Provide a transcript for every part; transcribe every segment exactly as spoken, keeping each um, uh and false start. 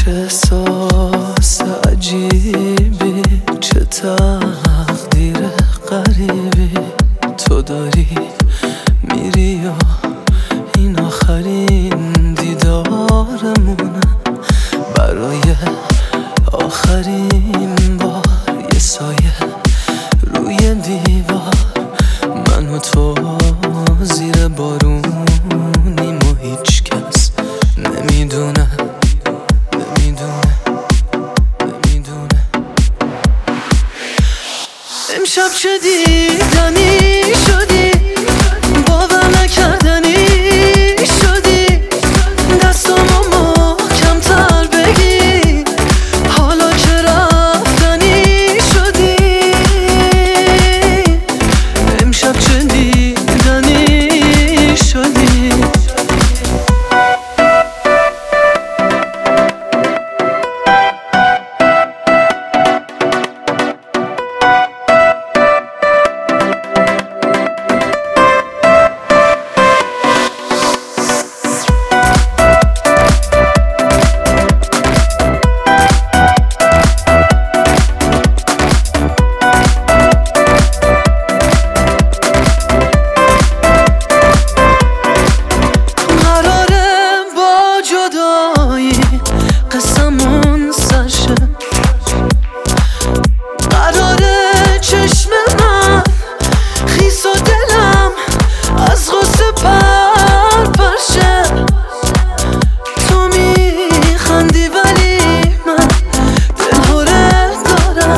چه احساس عجیبی، چه تقدیر غریبی تو داری، میری و این آخرین دیدارمونه. برای آخرین بار یه سایه روی دیوار، من و تو زیر بارونیم و هیچ کس نمیدونه نمیدونه نمیدونه امشب چه دیدنی شدی، باور نکردنی شدی، دستامو محکم‌تر بگی، حالا که رفتنی شدی. امشب چه دیدنی شدی. قسمون سرشه، قراره چشم من خیس و دلم از غصه پر پرشه. تو میخندی ولی من دلهوره دارم،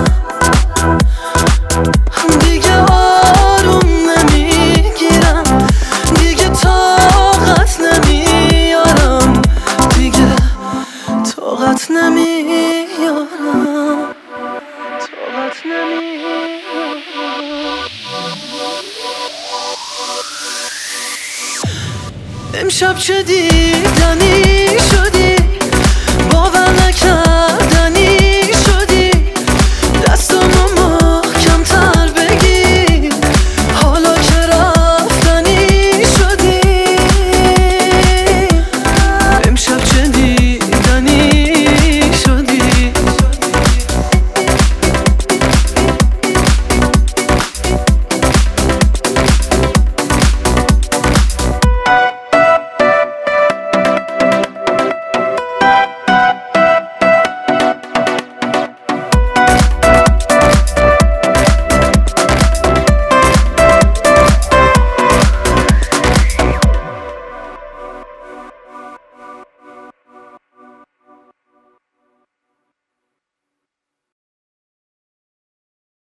دیگه آروم نمیگیرم، دیگه طاقت نمیارم، دیگه طاقت نمیارم، طاقت نمیارم. امشب چه دی